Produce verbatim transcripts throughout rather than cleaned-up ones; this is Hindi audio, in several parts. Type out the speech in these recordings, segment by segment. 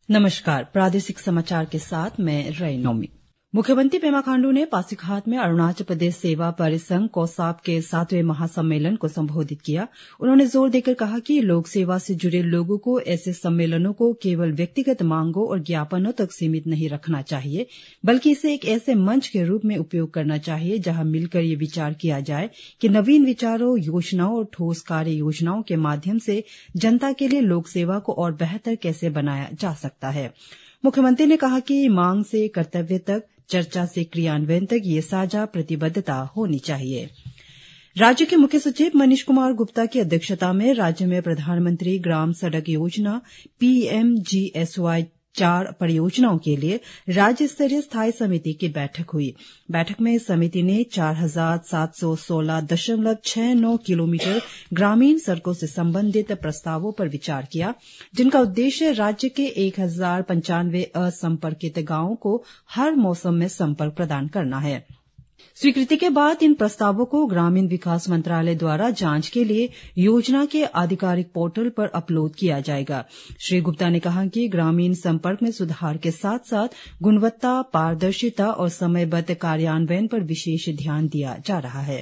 नमस्कार, प्रादेशिक समाचार के साथ मैं रई नोमी। मुख्यमंत्री पेमा खांडू ने पासीघाट में अरुणाचल प्रदेश सेवा परिसंघ कोसाप के सातवें महासम्मेलन को संबोधित किया। उन्होंने जोर देकर कहा कि लोक सेवा से जुड़े लोगों को ऐसे सम्मेलनों को केवल व्यक्तिगत मांगों और ज्ञापनों तक सीमित नहीं रखना चाहिए, बल्कि इसे एक ऐसे मंच के रूप में उपयोग करना चाहिए जहां मिलकर ये विचार किया जाए कि नवीन विचारों, योजनाओं और ठोस कार्य योजनाओं के माध्यम से जनता के लिए लोक सेवा को और बेहतर कैसे बनाया जा सकता है। मुख्यमंत्री ने कहा कि मांग से कर्तव्य तक, चर्चा से क्रियान्वयन तक ये साझा प्रतिबद्धता होनी चाहिए। राज्य के मुख्य सचिव मनीष कुमार गुप्ता की अध्यक्षता में राज्य में प्रधानमंत्री ग्राम सड़क योजना P M G S Y चार परियोजनाओं के लिए राज्य स्तरीय स्थायी समिति की बैठक हुई। बैठक में समिति ने चार हजार सात सौ सोलह दशमलव छह नौ किलोमीटर ग्रामीण सड़कों से संबंधित प्रस्तावों पर विचार किया, जिनका उद्देश्य राज्य के एक हजार पंचानवे असंपर्कित गांवों को हर मौसम में संपर्क प्रदान करना है। स्वीकृति के बाद इन प्रस्तावों को ग्रामीण विकास मंत्रालय द्वारा जांच के लिए योजना के आधिकारिक पोर्टल पर अपलोड किया जाएगा। श्री गुप्ता ने कहा कि ग्रामीण संपर्क में सुधार के साथ साथ गुणवत्ता, पारदर्शिता और समयबद्ध कार्यान्वयन पर विशेष ध्यान दिया जा रहा है।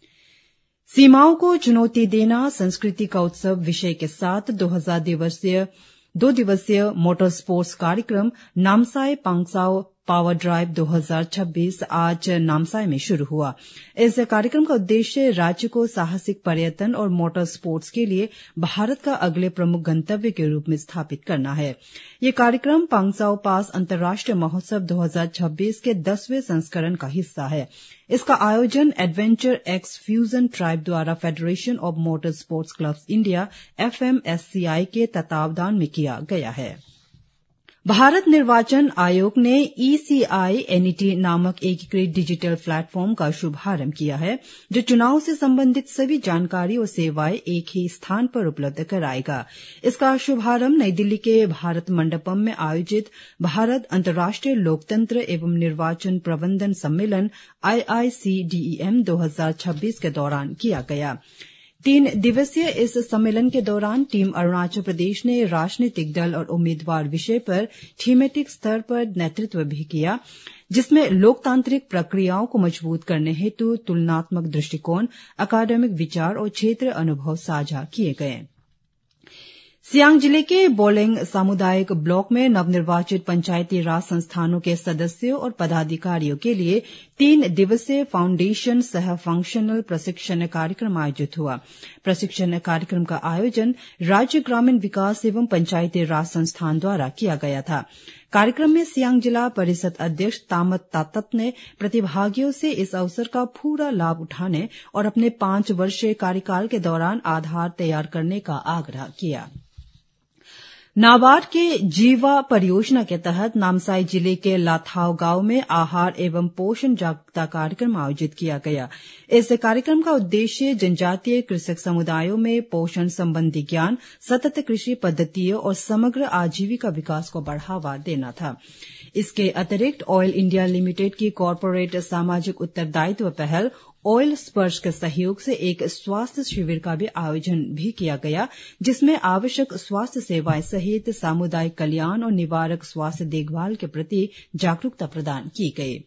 सीमाओं को चुनौती देना संस्कृति का उत्सव विषय के साथ दो हजार दिवसीय दो दिवसीय मोटर स्पोर्ट्स कार्यक्रम नामसाई पांगसाओ पावर ड्राइव दो हजार छब्बीस आज नामसाई में शुरू हुआ। इस कार्यक्रम का उद्देश्य राज्य को साहसिक पर्यटन और मोटर स्पोर्ट्स के लिए भारत का अगले प्रमुख गंतव्य के रूप में स्थापित करना है। ये कार्यक्रम पांगसाओ पास अंतर्राष्ट्रीय महोत्सव दो हजार छब्बीस के दसवें संस्करण का हिस्सा है। इसका आयोजन एडवेंचर एक्स फ्यूजन ट्राइब द्वारा federation of motor sports clubs India F M S C I के तत्वावधान में किया गया है। भारत निर्वाचन आयोग ने ई सी आई एन ई टी नामक एकीकृत डिजिटल प्लेटफॉर्म का शुभारंभ किया है, जो चुनाव से संबंधित सभी जानकारी और सेवाएं एक ही स्थान पर उपलब्ध कराएगा। इसका शुभारंभ नई दिल्ली के भारत मंडपम में आयोजित भारत अंतर्राष्ट्रीय लोकतंत्र एवं निर्वाचन प्रबंधन सम्मेलन आई आई सी डी ई एम दो हजार छब्बीस के दौरान किया गया। तीन दिवसीय इस सम्मेलन के दौरान टीम अरुणाचल प्रदेश ने राजनीतिक दल और उम्मीदवार विषय पर थीमेटिक स्तर पर नेतृत्व भी किया, जिसमें लोकतांत्रिक प्रक्रियाओं को मजबूत करने हेतु तुलनात्मक दृष्टिकोण, अकादमिक विचार और क्षेत्रीय अनुभव साझा किए गए। सियांग जिले के बोलेंग सामुदायिक ब्लॉक में नवनिर्वाचित पंचायती राज संस्थानों के सदस्यों और पदाधिकारियों के लिए तीन दिवसीय फाउंडेशन सह फंक्शनल प्रशिक्षण कार्यक्रम आयोजित हुआ। प्रशिक्षण कार्यक्रम का आयोजन राज्य ग्रामीण विकास एवं पंचायती राज संस्थान द्वारा किया गया था। कार्यक्रम में सियांग जिला परिषद अध्यक्ष तामत तातत ने प्रतिभागियों से इस अवसर का पूरा लाभ उठाने और अपने पांच वर्षीय कार्यकाल के दौरान आधार तैयार करने का आग्रह किया। नाबार्ड के जीवा परियोजना के तहत नामसाई जिले के लाथाव गांव में आहार एवं पोषण जागरूकता कार्यक्रम आयोजित किया गया। इस कार्यक्रम का उद्देश्य जनजातीय कृषक समुदायों में पोषण संबंधी ज्ञान, सतत कृषि पद्धतियों और समग्र आजीविका विकास को बढ़ावा देना था। इसके अतिरिक्त ऑयल इंडिया लिमिटेड की कॉर्पोरेट सामाजिक उत्तरदायित्व पहल ऑयल स्पर्श के सहयोग से एक स्वास्थ्य शिविर का भी आयोजन भी किया गया, जिसमें आवश्यक स्वास्थ्य सेवाएं सहित सामुदायिक कल्याण और निवारक स्वास्थ्य देखभाल के प्रति जागरूकता प्रदान की गई।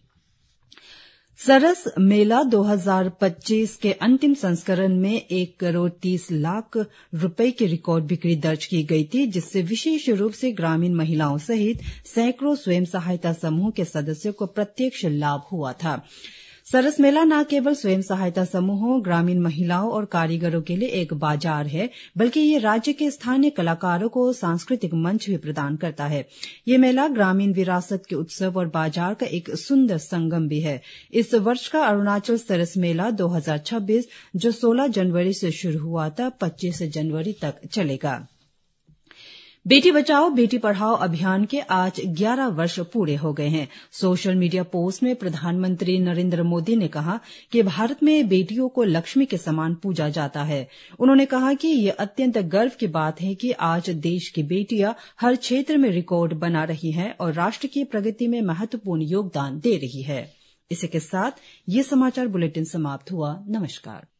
सरस मेला दो हजार पच्चीस के अंतिम संस्करण में एक करोड़ तीस लाख रुपए की रिकॉर्ड बिक्री दर्ज की गई थी, जिससे विशेष रूप से ग्रामीण महिलाओं सहित सैकड़ों स्वयं सहायता समूह के सदस्यों को प्रत्यक्ष लाभ हुआ था। सरस मेला न केवल स्वयं सहायता समूहों, ग्रामीण महिलाओं और कारीगरों के लिए एक बाजार है, बल्कि ये राज्य के स्थानीय कलाकारों को सांस्कृतिक मंच भी प्रदान करता है। ये मेला ग्रामीण विरासत के उत्सव और बाजार का एक सुंदर संगम भी है। इस वर्ष का अरुणाचल सरस मेला दो हजार छब्बीस, जो सोलह जनवरी से शुरू हुआ था, पच्चीस जनवरी तक चलेगा। बेटी बचाओ बेटी पढ़ाओ अभियान के आज ग्यारह वर्ष पूरे हो गए हैं। सोशल मीडिया पोस्ट में प्रधानमंत्री नरेंद्र मोदी ने कहा कि भारत में बेटियों को लक्ष्मी के समान पूजा जाता है। उन्होंने कहा कि यह अत्यंत गर्व की बात है कि आज देश की बेटियां हर क्षेत्र में रिकॉर्ड बना रही हैं और राष्ट्र की प्रगति में महत्वपूर्ण योगदान दे रही है। इसी के साथ ये समाचार बुलेटिन समाप्त हुआ। नमस्कार।